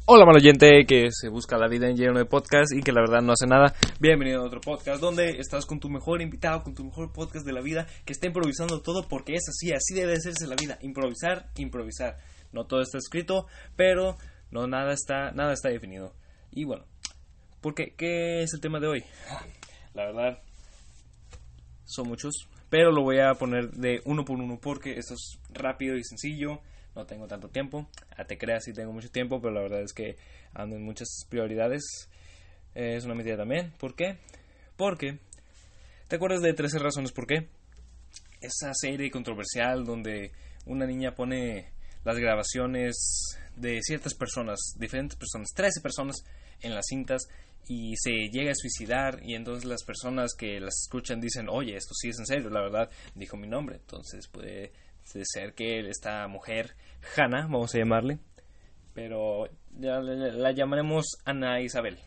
Hola mal oyente que se busca la vida en lleno de podcast y que la verdad no hace nada. Bienvenido a otro podcast donde estás con tu mejor invitado, con tu mejor podcast de la vida, que está improvisando todo porque es así debe hacerse la vida. Improvisar. No todo está escrito, pero nada está definido. Y bueno, ¿qué es el tema de hoy? La verdad son muchos, pero lo voy a poner de uno por uno porque esto es rápido y sencillo. No tengo tanto tiempo. Te creas, sí tengo mucho tiempo, pero la verdad es que ando en muchas prioridades. Es una mentira también. ¿Por qué? Porque, ¿te acuerdas de 13 razones por qué? Esa serie controversial donde una niña pone las grabaciones de ciertas personas, diferentes personas, 13 personas en las cintas y se llega a suicidar, y entonces las personas que las escuchan dicen, oye, esto sí es en serio, la verdad, dijo mi nombre. Entonces puede ser que esta mujer, Hannah, vamos a llamarle, pero ya la llamaremos Ana Isabel.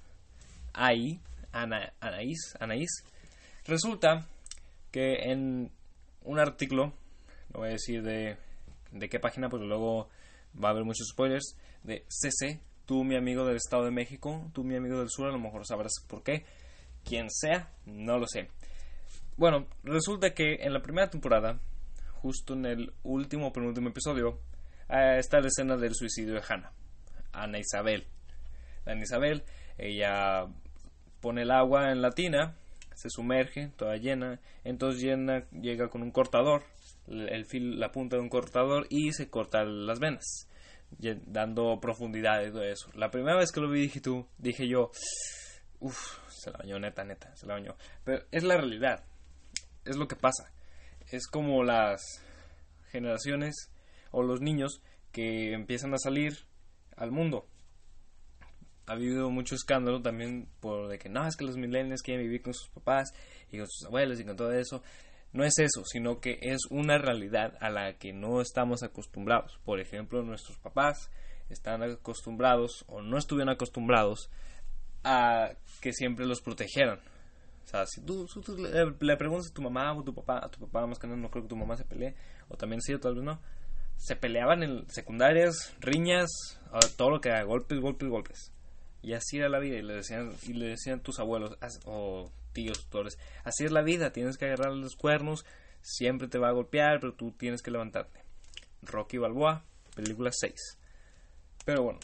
Anaís. Resulta que en un artículo, no voy a decir de qué página, porque luego va a haber muchos spoilers, de CC, tú mi amigo del Estado de México, tú mi amigo del Sur, a lo mejor sabrás por qué, quien sea, no lo sé. Bueno, resulta que en la primera temporada, justo en el penúltimo episodio, está la escena del suicidio de Hannah, Ana Isabel. Ana Isabel, ella pone el agua en la tina, se sumerge, toda llena, entonces llega con un cortador, la punta de un cortador, y se corta las venas, dando profundidad y todo eso. La primera vez que lo vi dije yo, se la bañó, neta, se la bañó. Pero es la realidad, es lo que pasa. Es como las generaciones o los niños que empiezan a salir al mundo. Ha habido mucho escándalo también por de que no, es que los millennials quieren vivir con sus papás y con sus abuelos y con todo eso. No es eso, sino que es una realidad a la que no estamos acostumbrados. Por ejemplo, nuestros papás están acostumbrados o no estuvieron acostumbrados a que siempre los protegieran. O sea, si tú le preguntas a tu mamá o a tu papá más que no creo que tu mamá se pelee, o también sí, o tal vez no, se peleaban en secundarias, riñas, todo lo que era, golpes. Y así era la vida, y le decían tus abuelos o tíos, tutores, así es la vida, tienes que agarrar los cuernos, siempre te va a golpear, pero tú tienes que levantarte. Rocky Balboa, película 6. Pero bueno,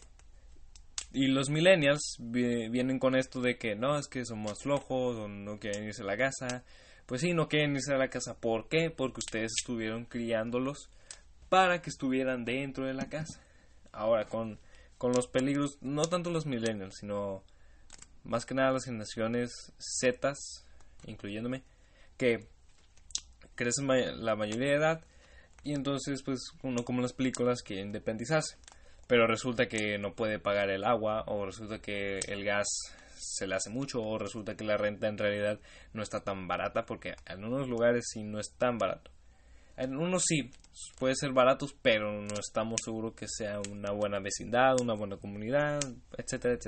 y los millennials vienen con esto de que no, es que somos flojos o no quieren irse a la casa. Pues sí, no quieren irse a la casa. ¿Por qué? Porque ustedes estuvieron criándolos para que estuvieran dentro de la casa. Ahora, con los peligros, no tanto los millennials, sino más que nada las generaciones Zetas, incluyéndome, que crecen la mayoría de edad y entonces pues uno, como en las películas, quiere independizarse. Pero resulta que no puede pagar el agua, o resulta que el gas se le hace mucho, o resulta que la renta en realidad no está tan barata, porque en unos lugares sí no es tan barato. En unos sí, puede ser baratos, pero no estamos seguros que sea una buena vecindad, una buena comunidad, etcétera.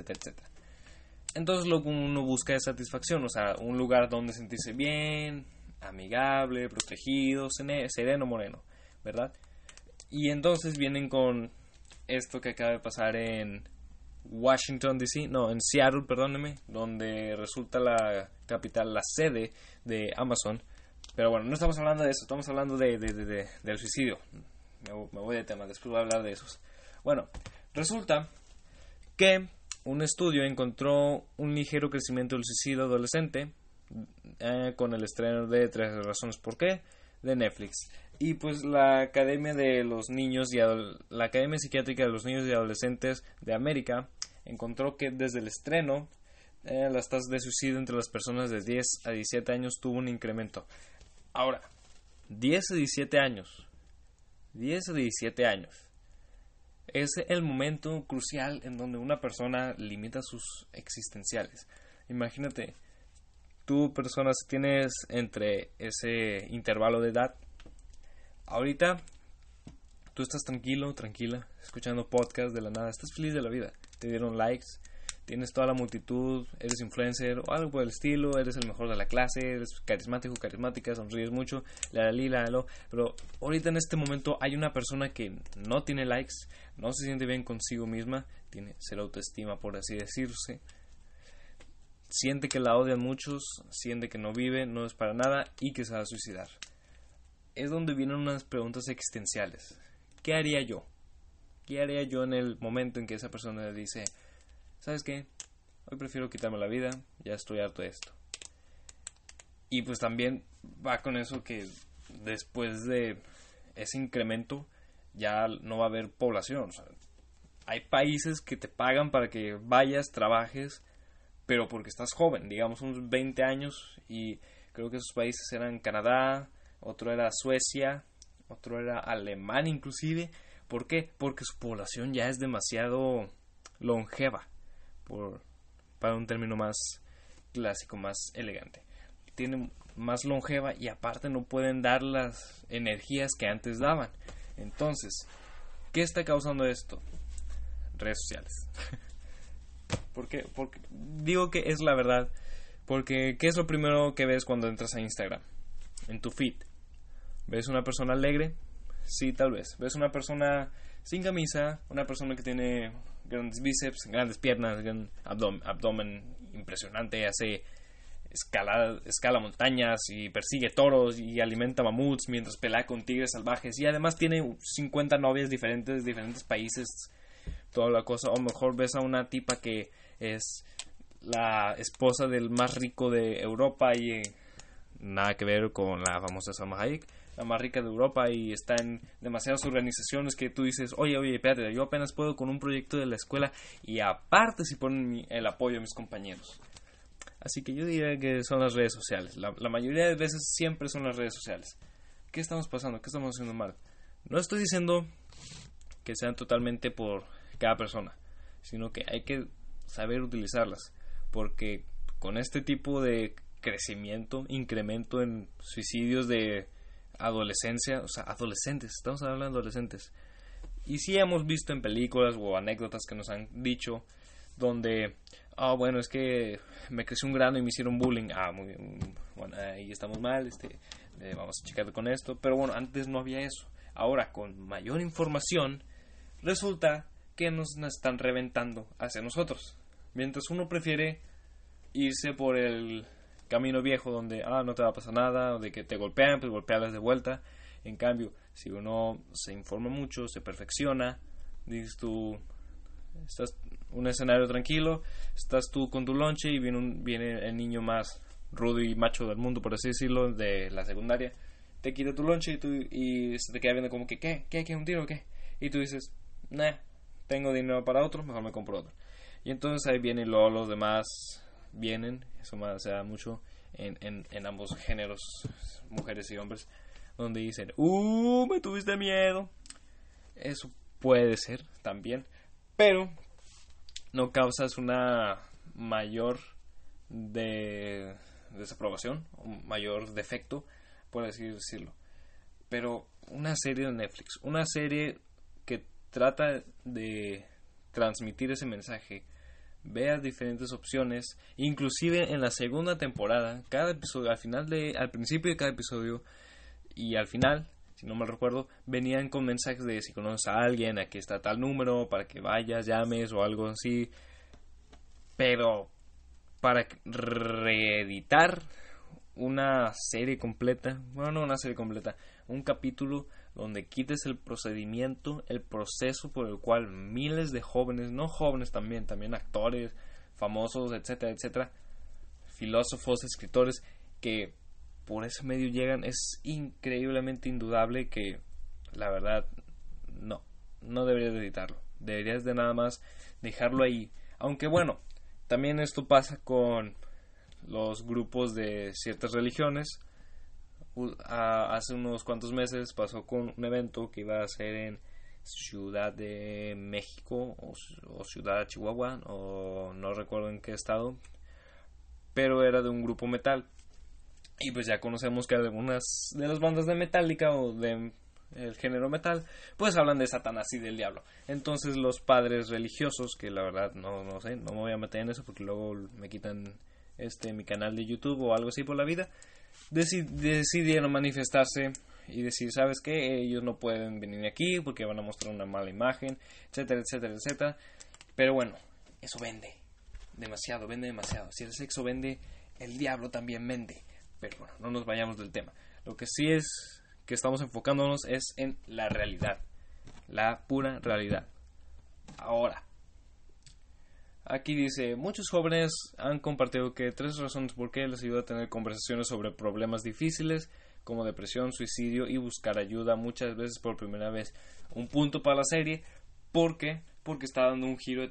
Entonces lo que uno busca es satisfacción, o sea, un lugar donde sentirse bien, amigable, protegido, sereno, moreno, ¿verdad? Y entonces vienen con esto que acaba de pasar en Washington DC, en Seattle, perdóneme, donde resulta la capital, la sede de Amazon. Pero bueno, no estamos hablando de eso, estamos hablando del suicidio. Me voy de tema, después voy a hablar de esos. Bueno, resulta que un estudio encontró un ligero crecimiento del suicidio adolescente con el estreno de 13 razones por qué de Netflix. Y pues la Academia Psiquiátrica de los Niños y Adolescentes de América encontró que desde el estreno las tasas de suicidio entre las personas de 10 a 17 años tuvo un incremento. Ahora, 10 a 17 años es el momento crucial en donde una persona limita sus existenciales. Imagínate, tú, persona, si tienes entre ese intervalo de edad, ahorita tú estás tranquila, escuchando podcast de la nada, estás feliz de la vida, te dieron likes, tienes toda la multitud, eres influencer o algo por el estilo, eres el mejor de la clase, eres carismático, carismática, sonríes mucho, pero ahorita en este momento hay una persona que no tiene likes, no se siente bien consigo misma, tiene cero autoestima, por así decirse, siente que la odian muchos, siente que no vive, no es para nada y que se va a suicidar. Es donde vienen unas preguntas existenciales. ¿Qué haría yo? ¿Qué haría yo en el momento en que esa persona le dice, ¿sabes qué? Hoy prefiero quitarme la vida, ya estoy harto de esto. Y pues también va con eso que después de ese incremento ya no va a haber población. O sea, hay países que te pagan para que vayas, trabajes, pero porque estás joven, digamos unos 20 años, y creo que esos países eran Canadá, otro era Suecia, otro era Alemania inclusive. ¿Por qué? Porque su población ya es demasiado longeva, para un término más clásico, más elegante. Tienen más longeva y aparte no pueden dar las energías que antes daban. Entonces, ¿qué está causando esto? Redes sociales. ¿Por qué? Porque digo que es la verdad. Porque ¿qué es lo primero que ves cuando entras a Instagram? En tu feed. ¿Ves una persona alegre? Sí, tal vez. ¿Ves una persona sin camisa? Una persona que tiene grandes bíceps, grandes piernas, gran abdomen impresionante, escala montañas y persigue toros y alimenta mamuts mientras pelea con tigres salvajes y además tiene 50 novias diferentes de diferentes países, toda la cosa? O mejor ves a una tipa que es la esposa del más rico de Europa y nada que ver con la famosa Salma Hayek, la más rica de Europa, y está en demasiadas organizaciones que tú dices, oye, espérate, yo apenas puedo con un proyecto de la escuela y aparte si ponen el apoyo a mis compañeros. Así que yo diría que son las redes sociales. La mayoría de veces siempre son las redes sociales. ¿Qué estamos pasando? ¿Qué estamos haciendo mal? No estoy diciendo que sean totalmente por cada persona, sino que hay que saber utilizarlas, porque con este tipo de crecimiento, incremento en suicidios de adolescencia, o sea, adolescentes, estamos hablando de adolescentes, y sí hemos visto en películas o anécdotas que nos han dicho donde, bueno, es que me creció un grano y me hicieron bullying, muy bien, bueno, ahí estamos mal, vamos a checar con esto, pero bueno, antes no había eso. Ahora, con mayor información, resulta que nos están reventando hacia nosotros, mientras uno prefiere irse por el camino viejo donde no te va a pasar nada, o de que te golpean, pues golpearles de vuelta. En cambio, si uno se informa mucho, se perfecciona, dices tú, estás un escenario tranquilo, estás tú con tu lonche y viene el niño más rudo y macho del mundo, por así decirlo, de la secundaria, te quita tu lonche y se te queda viendo como que ¿qué? ¿Un tiro o qué? Y tú dices, nah, tengo dinero para otro, mejor me compro otro. Y entonces ahí vienen los demás vienen, eso más se da mucho en ambos géneros, mujeres y hombres, donde dicen, me tuviste miedo. Eso puede ser también, pero no causas una mayor desaprobación, un mayor defecto, por así decirlo. Pero una serie de Netflix, una serie que trata de transmitir ese mensaje, veas diferentes opciones, inclusive en la segunda temporada, cada episodio, al principio de cada episodio y al final, si no me recuerdo, venían con mensajes de si conoces a alguien, aquí está tal número, para que vayas, llames o algo así. Pero para reeditar una serie completa, bueno, no una serie completa, un capítulo donde quites el procedimiento, el proceso por el cual miles de jóvenes, no jóvenes también actores, famosos, etcétera, etcétera, filósofos, escritores, que por ese medio llegan, es increíblemente indudable que la verdad no deberías de editarlo, deberías de nada más dejarlo ahí. Aunque bueno, también esto pasa con los grupos de ciertas religiones. Hace unos cuantos meses pasó con un evento que iba a ser en Ciudad de México o Ciudad de Chihuahua, o no recuerdo en qué estado, pero era de un grupo metal. Y pues ya conocemos que algunas de las bandas de Metallica o de el género metal, pues hablan de Satanás y del diablo. Entonces los padres religiosos, que la verdad no sé, no me voy a meter en eso porque luego me quitan mi canal de YouTube o algo así por la vida, decidieron manifestarse y decir, ¿sabes qué? Ellos no pueden venir aquí porque van a mostrar una mala imagen, etcétera, etcétera, etcétera. Pero bueno, eso vende demasiado. Si el sexo vende, el diablo también vende. Pero bueno, no nos vayamos del tema. Lo que sí es que estamos enfocándonos es en la realidad, la pura realidad. Ahora, aquí dice, muchos jóvenes han compartido que 3 razones por qué les ayuda a tener conversaciones sobre problemas difíciles como depresión, suicidio y buscar ayuda muchas veces por primera vez. Un punto para la serie, porque está dando un giro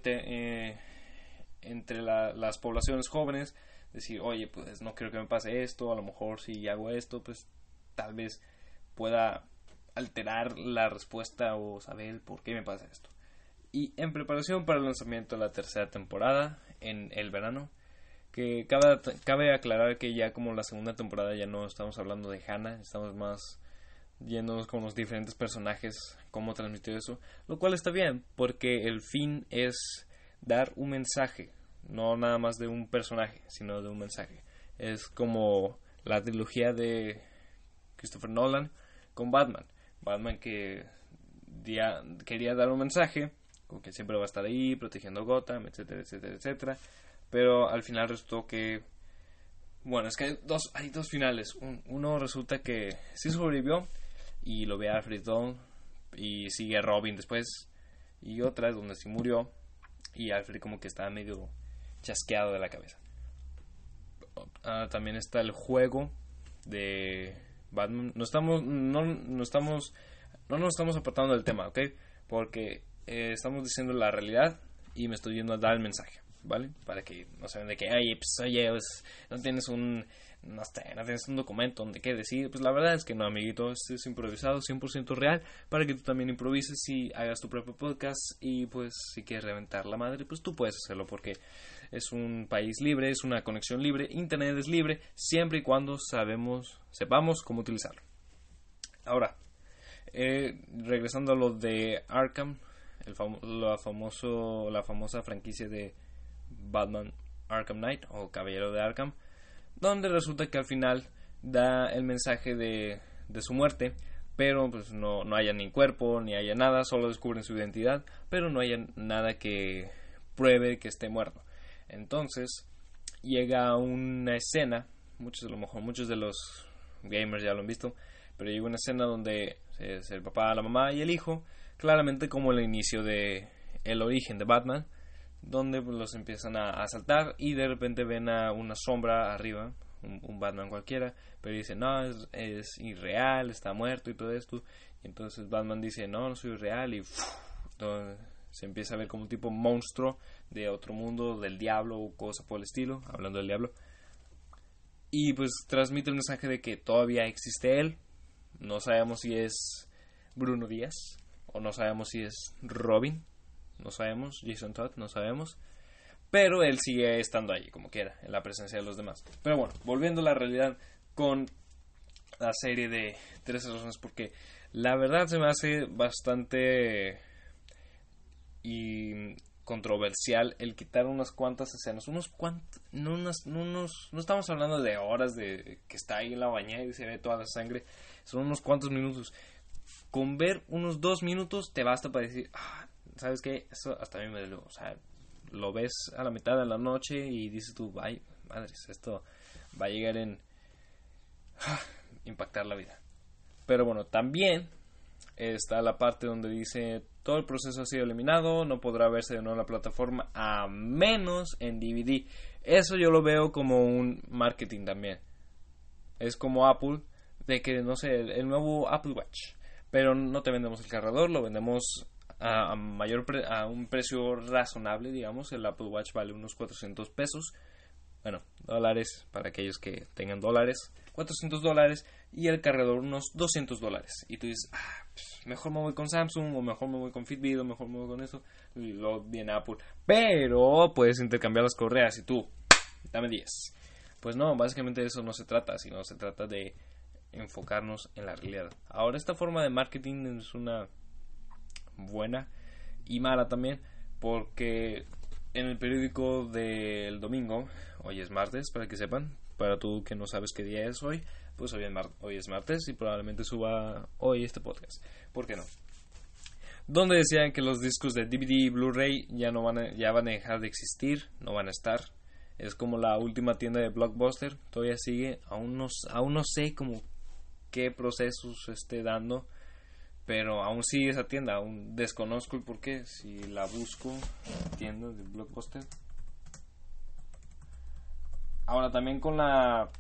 entre las poblaciones jóvenes. Decir, oye, pues no quiero que me pase esto, a lo mejor si hago esto, pues tal vez pueda alterar la respuesta o saber el por qué me pasa esto. Y en preparación para el lanzamiento de la 3ª temporada en el verano, que cabe aclarar que ya como la 2ª temporada ya no estamos hablando de Hannah, estamos más yéndonos con los diferentes personajes, cómo transmitir eso, lo cual está bien, porque el fin es dar un mensaje, no nada más de un personaje, sino de un mensaje. Es como la trilogía de Christopher Nolan con Batman que quería dar un mensaje, como que siempre va a estar ahí protegiendo Gotham, etcétera, etcétera, etcétera, pero al final resultó que, bueno, es que hay dos finales. Uno resulta que sí sobrevivió y lo ve a Alfred y sigue a Robin después, y otra es donde sí murió y Alfred como que está medio chasqueado de la cabeza. También está el juego de Batman. No nos estamos apartando del tema, ¿ok? Porque estamos diciendo la realidad y me estoy yendo a dar el mensaje, ¿vale? Para que no se ven de que, pues, no tienes un documento donde qué decir. Pues la verdad es que no, amiguito, es improvisado, 100% real, para que tú también improvises y hagas tu propio podcast. Y pues si quieres reventar la madre, pues tú puedes hacerlo, porque es un país libre, es una conexión libre, internet es libre, siempre y cuando sepamos cómo utilizarlo. Ahora, regresando a lo de Arkham, la famosa franquicia de Batman Arkham Knight o Caballero de Arkham, donde resulta que al final da el mensaje de su muerte, pero pues no haya ni cuerpo ni haya nada, solo descubren su identidad, pero no haya nada que pruebe que esté muerto. Entonces llega una escena, muchos de los gamers ya lo han visto, pero llega una escena donde es el papá, la mamá y el hijo, claramente como el inicio de el origen de Batman, donde los empiezan a asaltar y de repente ven a una sombra arriba, un Batman cualquiera, pero dicen, no, es irreal, está muerto y todo esto. Y entonces Batman dice, no soy real, y se empieza a ver como un tipo monstruo de otro mundo, del diablo o cosa por el estilo, hablando del diablo. Y pues transmite el mensaje de que todavía existe él. No sabemos si es Bruno Díaz o no sabemos si es Robin, no sabemos, Jason Todd, no sabemos, pero él sigue estando ahí como quiera, en la presencia de los demás. Pero bueno, volviendo a la realidad con la serie de 13 razones, porque la verdad se me hace bastante controversial el quitar unas cuantas escenas, no estamos hablando de horas de que está ahí en la bañera y se ve toda la sangre, son unos cuantos minutos. Con ver unos 2 minutos te basta para decir, ¿sabes qué? Eso hasta a mí me dolió. O sea, lo ves a la mitad de la noche y dices tú, ay, madres, esto va a llegar en impactar la vida. Pero bueno, también está la parte donde dice, todo el proceso ha sido eliminado, no podrá verse de nuevo en la plataforma a menos en DVD. Eso yo lo veo como un marketing también. Es como Apple, de que, no sé, el nuevo Apple Watch, pero no te vendemos el cargador, lo vendemos a un precio razonable, digamos. El Apple Watch vale unos $400, bueno, dólares para aquellos que tengan dólares, $400, y el cargador unos $200. Y tú dices, pues mejor me voy con Samsung, o mejor me voy con Fitbit, o mejor me voy con eso, y luego viene Apple. Pero puedes intercambiar las correas y tú, dame 10. Pues no, básicamente de eso no se trata, sino se trata de enfocarnos en la realidad. Ahora, esta forma de marketing es una buena y mala también, porque en el periódico del domingo, hoy es martes, para que sepan, para tú que no sabes qué día es hoy, pues hoy es martes y probablemente suba hoy este podcast. ¿Por qué no? Donde decían que los discos de DVD y Blu-ray ya van a dejar de existir, no van a estar. Es como la última tienda de Blockbuster, todavía sigue, aún no sé como qué procesos esté dando, pero aún sigue esa tienda, aún desconozco el porqué. Si la busco, tienda de Blockbuster. Ahora también con la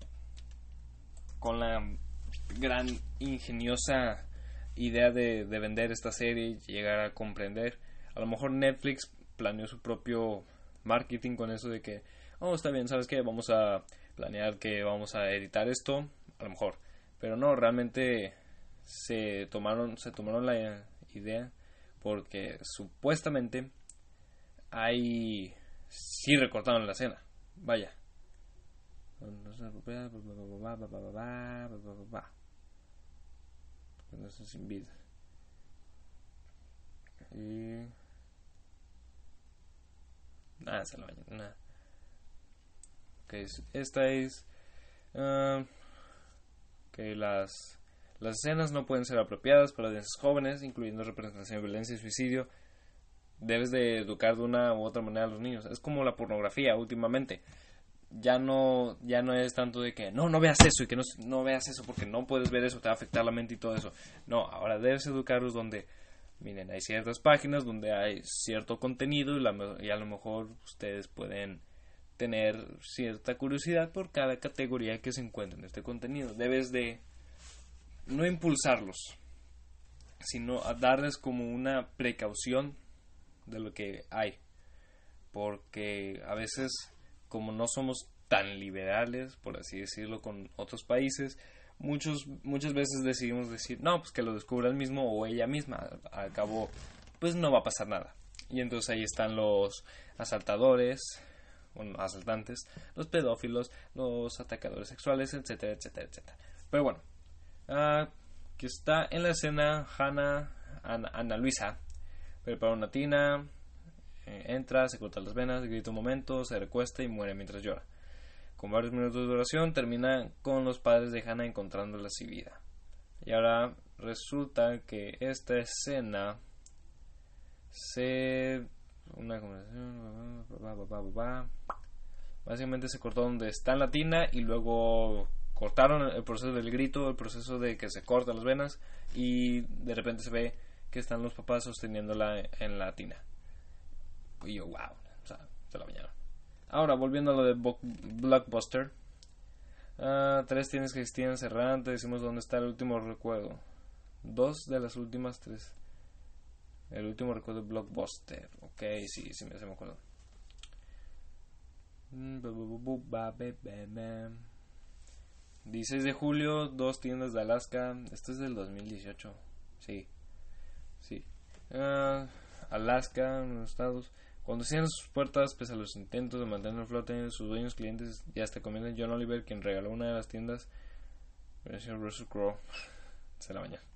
gran ingeniosa idea de vender esta serie y llegar a comprender, a lo mejor Netflix planeó su propio marketing con eso de que está bien, ¿sabes qué? Vamos a planear que vamos a editar esto, a lo mejor, pero no, realmente se tomaron la idea porque supuestamente sí recortaron la escena, vaya. Sin vida. Y nada, se lo vayan, nada. Okay, esta es que las escenas no pueden ser apropiadas para audiencias jóvenes, incluyendo representación de violencia y suicidio. Debes de educar de una u otra manera a los niños. Es como la pornografía últimamente. Ya no es tanto de que no veas eso y que no veas eso porque no puedes ver eso, te va a afectar la mente y todo eso. No, ahora debes educarlos donde, miren, hay ciertas páginas donde hay cierto contenido y a lo mejor ustedes pueden tener cierta curiosidad por cada categoría que se encuentra en este contenido. Debes de no impulsarlos, sino a darles como una precaución de lo que hay, porque a veces, como no somos tan liberales, por así decirlo, con otros países, muchas veces decidimos decir, no, pues que lo descubra él mismo o ella misma, al cabo, pues no va a pasar nada. Y entonces ahí están los asaltantes, los pedófilos, los atacadores sexuales, etcétera, etcétera, etcétera. Pero bueno, que está en la escena Ana Luisa prepara una tina, entra, se corta las venas, grita un momento, se recuesta y muere mientras llora. Con varios minutos de duración termina con los padres de Hannah encontrándola sin vida. Y ahora resulta que esta escena una conversación, básicamente se cortó donde está en la tina y luego cortaron el proceso del grito, el proceso de que se cortan las venas y de repente se ve que están los papás sosteniéndola en la tina. Y yo, wow, o sea, se la bañaron. Ahora, volviendo a lo de Blockbuster, 3 tiendas que existían cerradas, decimos dónde está el último recuerdo. 2 de las últimas 3. El último recuerdo de Blockbuster. Ok, sí me acuerdo. 16 de julio, 2 tiendas de Alaska. Este es del 2018. Sí. Alaska, en los estados. Cuando cierran sus puertas, pese a los intentos de mantener el flote, sus dueños clientes ya hasta comienzan. John Oliver, quien regaló una de las tiendas, el señor Russell Crowe, se la baña.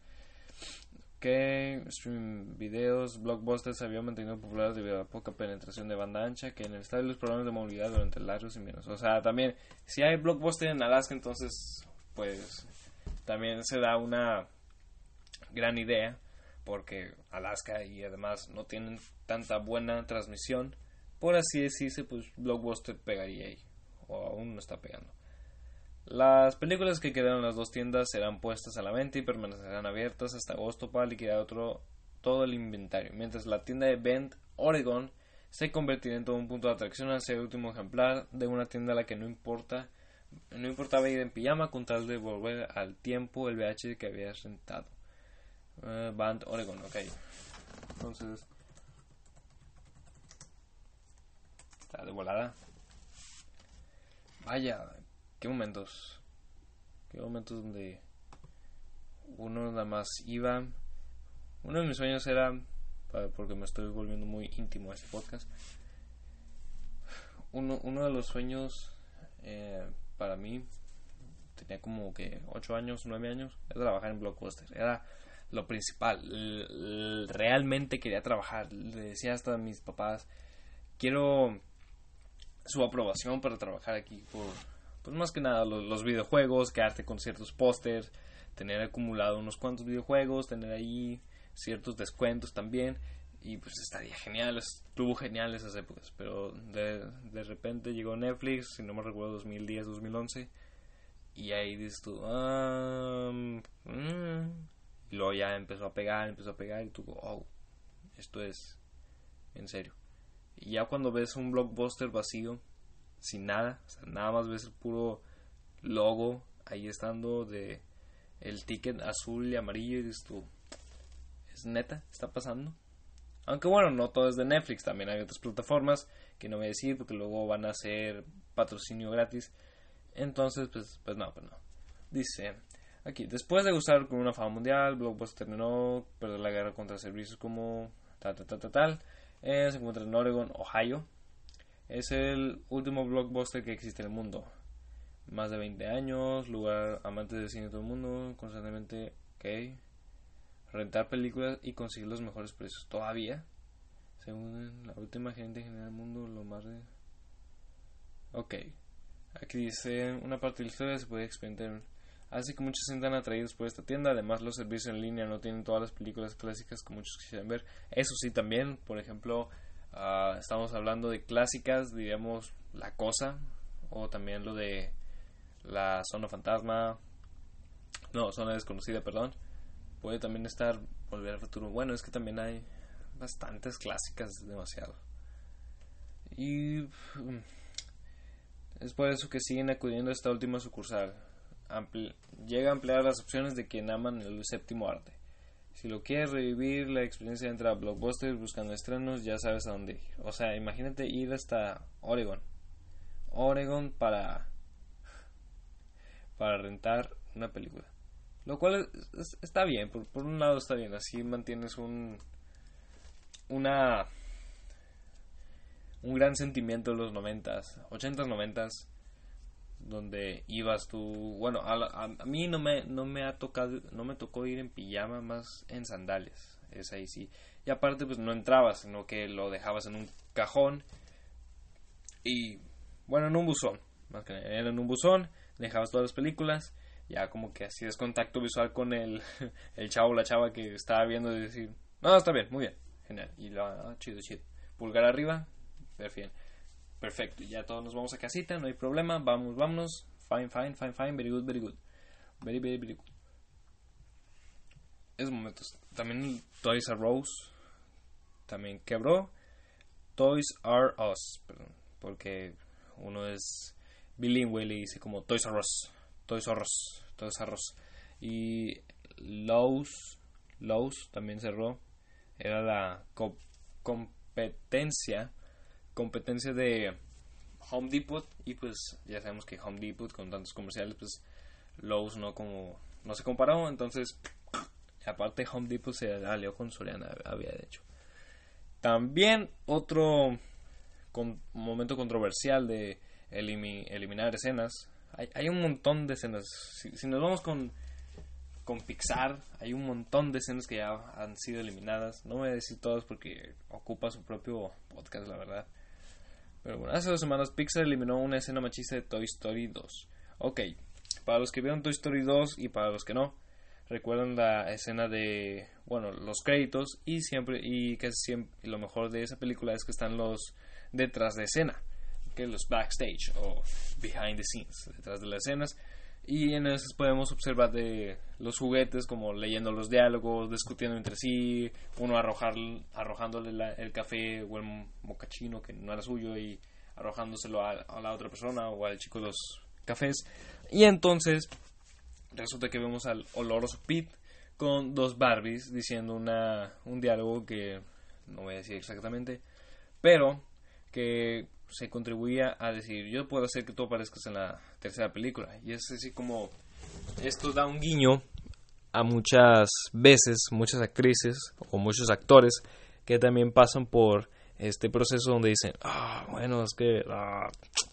Streaming videos. Blockbuster se había mantenido popular debido a la poca penetración de banda ancha que en el estadio y los problemas de movilidad durante largos inviernos. O sea, también, si hay Blockbuster en Alaska, entonces, pues, también se da una gran idea, porque Alaska y además no tienen tanta buena transmisión, por así decirse, pues Blockbuster pegaría ahí, o aún no está pegando. Las películas que quedaron en las 2 tiendas serán puestas a la venta y permanecerán abiertas hasta agosto para liquidar todo el inventario, mientras la tienda de Bend, Oregon, se convertirá en todo un punto de atracción al ser el último ejemplar de una tienda a la que no importaba ir en pijama con tal de volver al tiempo el VH que habías rentado. Bend, Oregon, ok. Entonces, está de volada. Vaya, qué momentos donde uno nada más iba. Uno de mis sueños era, porque me estoy volviendo muy íntimo a este podcast, uno de los sueños para mí tenía como que 8 años, 9 años, era trabajar en Blockbuster. Era lo principal. Realmente quería trabajar. Le decía hasta a mis papás, quiero su aprobación para trabajar aquí por, pues más que nada los videojuegos, quedarte con ciertos pósters, tener acumulado unos cuantos videojuegos, tener ahí ciertos descuentos también. Y pues estaría genial, estuvo genial esas épocas. Pero de repente llegó Netflix, si no me recuerdo, 2010, 2011. Y ahí dices tú, y luego ya empezó a pegar. Y tú, oh, esto es en serio. Y ya cuando ves un Blockbuster vacío, sin nada, o sea, nada más ves el puro logo ahí estando de el ticket azul y amarillo, y dices tú, ¿es neta? ¿Está pasando? Aunque bueno, no todo es de Netflix, también hay otras plataformas que no voy a decir porque luego van a hacer patrocinio gratis. Entonces, pues no. Dice aquí, después de gustar con una fama mundial, Blockbuster terminó perder la guerra contra servicios como tal. Se encuentra en Oregon, Ohio. Es el último Blockbuster que existe en el mundo. Más de 20 años, lugar amantes del cine de todo el mundo, constantemente, rentar películas y conseguir los mejores precios. Todavía, según la última gerente general del mundo, lo más de... Aquí dice, una parte de la historia se puede experimentar. Así que muchos se sientan atraídos por esta tienda. Además, los servicios en línea no tienen todas las películas clásicas que muchos quisieran ver. Eso sí, también, por ejemplo, estamos hablando de clásicas, diríamos La Cosa, o también lo de la Zona Fantasma, no, Zona Desconocida, perdón. Puede también estar Volver al Futuro. Bueno, es que también hay bastantes clásicas, demasiado. Y es por eso que siguen acudiendo a esta última sucursal. Llega a ampliar las opciones de quien aman el séptimo arte. Si lo quieres revivir la experiencia de entrar a Blockbuster buscando estrenos, ya sabes a dónde ir. O sea, imagínate ir hasta Oregon para rentar una película. Lo cual está bien, por un lado está bien, así mantienes un gran sentimiento de los 90s, 80s, 90s, donde ibas tú, bueno, a mí no me tocó ir en pijama, más en sandalias, es ahí sí. Y aparte pues no entrabas, sino que lo dejabas en un cajón y bueno, en un buzón, más que era en un buzón, dejabas todas las películas, ya como que hacías contacto visual con el chavo o la chava que estaba viendo y decir, no, está bien, muy bien, genial, y chido, pulgar arriba, perfecto, ya todos nos vamos a casita, no hay problema, vámonos, fine, very good, very good. Esos momentos, también Toys R Us también quebró, Toys R Us, perdón, porque uno es bilingüe y le dice como Toys R Us, y Lowe's también cerró, era la competencia de Home Depot, y pues ya sabemos que Home Depot con tantos comerciales, pues Lowe's no se comparó, entonces aparte Home Depot se alió con Soriana, había de hecho. También otro momento controversial de eliminar escenas. Hay un montón de escenas. Si nos vamos con Pixar, hay un montón de escenas que ya han sido eliminadas. No voy a decir todas porque ocupa su propio podcast, la verdad. Pero bueno, hace 2 semanas Pixar eliminó una escena machista de Toy Story 2. Para los que vieron Toy Story 2 y para los que no, recuerdan la escena de, bueno, los créditos, y casi siempre lo mejor de esa película es que están los detrás de escena, que los backstage o behind the scenes, detrás de las escenas, y en esas podemos observar de los juguetes como leyendo los diálogos, discutiendo entre sí, uno arrojándole el café o el mocachino que no era suyo y arrojándoselo a la otra persona o al chico de los cafés. Y entonces resulta que vemos al oloroso Pete con 2 Barbies diciendo un diálogo que no voy a decir exactamente, pero que se contribuía a decir, yo puedo hacer que tú aparezcas en la tercera película. Y es así como esto da un guiño a muchas veces, muchas actrices o muchos actores que también pasan por este proceso donde dicen, bueno, es que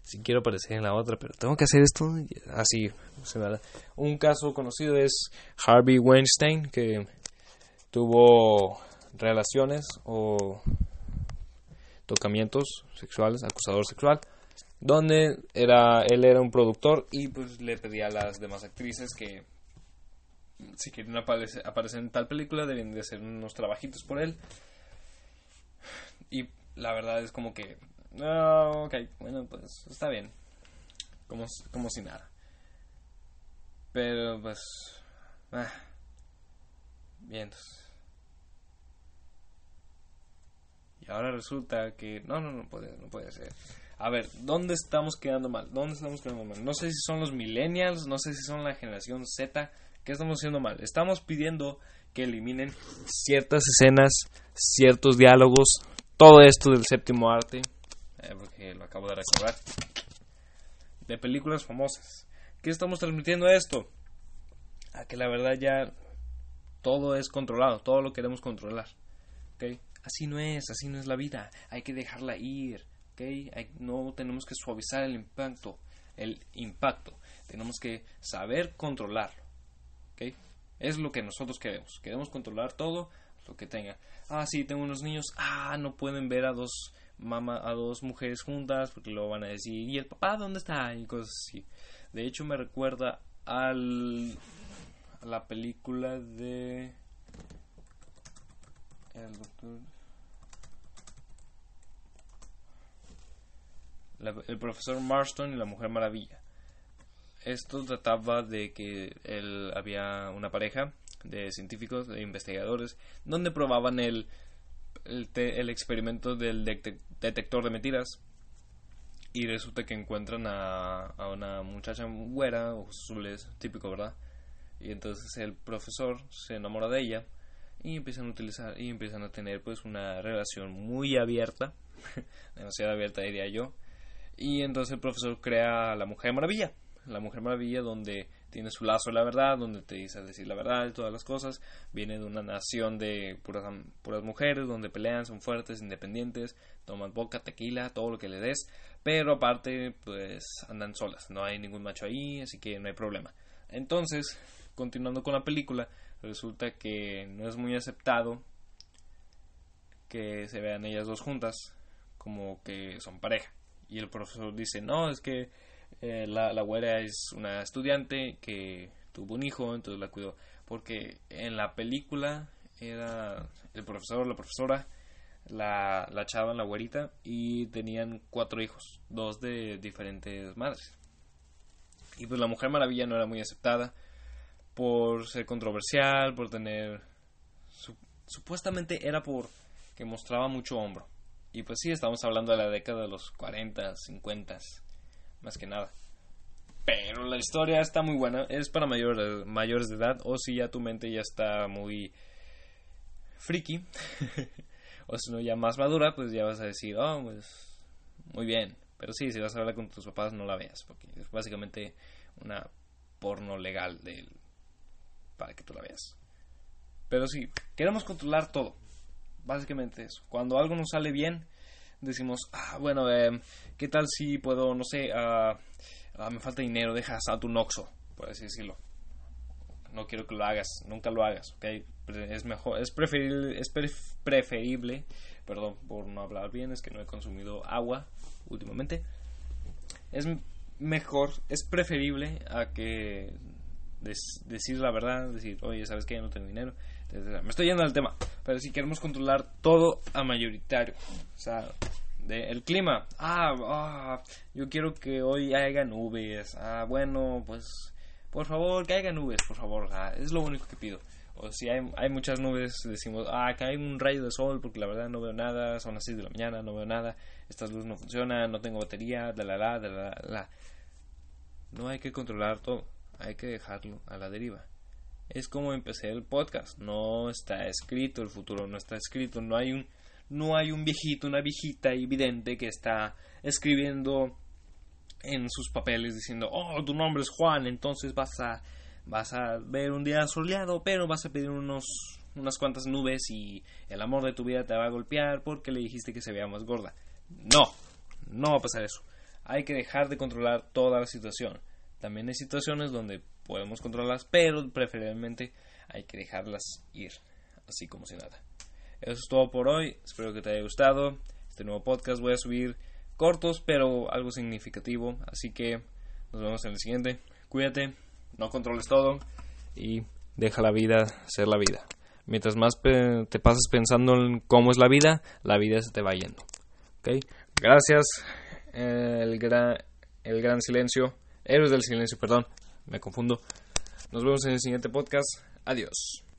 si quiero aparecer en la otra, pero tengo que hacer esto. Así, un caso conocido es Harvey Weinstein, que tuvo relaciones o tocamientos sexuales, acosador sexual, donde él era un productor y pues le pedía a las demás actrices que si quieren aparecer en tal película deben de hacer unos trabajitos por él. Y la verdad es como que ok, bueno, pues está bien, como si nada. Pero pues bien, y ahora resulta que no puede ser. A ver, ¿dónde estamos quedando mal? No sé si son los millennials, no sé si son la generación Z. ¿Qué estamos haciendo mal? Estamos pidiendo que eliminen ciertas escenas, ciertos diálogos, todo esto del séptimo arte, porque lo acabo de recordar, de películas famosas. ¿Qué estamos transmitiendo esto? A que la verdad ya todo es controlado, todo lo queremos controlar, ¿ok? Así no es la vida, hay que dejarla ir, ¿ok? No tenemos que suavizar el impacto, tenemos que saber controlarlo, ¿ok? Es lo que nosotros queremos controlar todo lo que tenga. Sí, tengo unos niños, no pueden ver a dos mujeres juntas porque luego van a decir, ¿y el papá dónde está? Y cosas así. De hecho me recuerda a la película de el doctor, el profesor Marston y la Mujer Maravilla. Esto trataba de que había una pareja de científicos, de investigadores, donde probaban el experimento del detector de mentiras. Y resulta que encuentran a una muchacha güera, ojos azules, típico, ¿verdad? Y entonces el profesor se enamora de ella y empiezan a tener pues una relación muy abierta, demasiado abierta diría yo. Y entonces el profesor crea a la Mujer Maravilla. La Mujer Maravilla, donde tiene su lazo de la verdad, donde te dice decir la verdad y todas las cosas. Viene de una nación de puras mujeres, donde pelean, son fuertes, independientes, toman vodka, tequila, todo lo que le des. Pero aparte, pues andan solas, no hay ningún macho ahí, así que no hay problema. Entonces, continuando con la película, resulta que no es muy aceptado que se vean ellas dos juntas como que son pareja. Y el profesor dice, no, es que la güera es una estudiante que tuvo un hijo, entonces la cuidó. Porque en la película era el profesor, la profesora, la chava, la güerita, y tenían 4 hijos, 2 de diferentes madres. Y pues la Mujer Maravilla no era muy aceptada por ser controversial, por tener... supuestamente era por que mostraba mucho hombro. Y pues sí, estamos hablando de la década de los 40, 50, más que nada. Pero la historia está muy buena, es para mayores de edad, o si ya tu mente ya está muy friki, o si no ya más madura, pues ya vas a decir, pues muy bien. Pero sí, si vas a hablar con tus papás, no la veas, porque es básicamente una porno legal para que tú la veas. Pero sí, queremos controlar todo. Básicamente eso. Cuando algo nos sale bien, decimos, bueno, ¿qué tal si puedo, no sé, me falta dinero, deja salto un Oxxo, por así decirlo. No quiero que lo hagas, nunca lo hagas, ¿ok? Es mejor, es preferible, perdón por no hablar bien, es que no he consumido agua últimamente. Es mejor, es preferible a que decir la verdad, decir, oye, ¿sabes qué? No tengo dinero. Me estoy yendo del tema, pero si queremos controlar todo a mayoritario, o sea, el clima, yo quiero que hoy haya nubes, bueno, pues por favor que haya nubes, por favor, es lo único que pido. O si hay muchas nubes, decimos, que hay un rayo de sol, porque la verdad no veo nada, son las 6 de la mañana, no veo nada, estas luces no funcionan, no tengo batería, No hay que controlar todo, hay que dejarlo a la deriva. Es como empecé el podcast, no está escrito, el futuro no está escrito, no hay un viejito, una viejita evidente que está escribiendo en sus papeles diciendo, tu nombre es Juan, entonces vas a ver un día soleado, pero vas a pedir unas cuantas nubes y el amor de tu vida te va a golpear porque le dijiste que se vea más gorda. No va a pasar eso. hay que dejar de controlar toda la situación. También hay situaciones donde podemos controlarlas, pero preferiblemente hay que dejarlas ir, así como si nada. Eso es todo por hoy, espero que te haya gustado. Este nuevo podcast voy a subir cortos, pero algo significativo, así que nos vemos en el siguiente. Cuídate, no controles todo y deja la vida ser la vida. Mientras más te pases pensando en cómo es la vida se te va yendo. ¿Okay? Gracias, el gran silencio, héroes del silencio, perdón, me confundo. Nos vemos en el siguiente podcast. Adiós.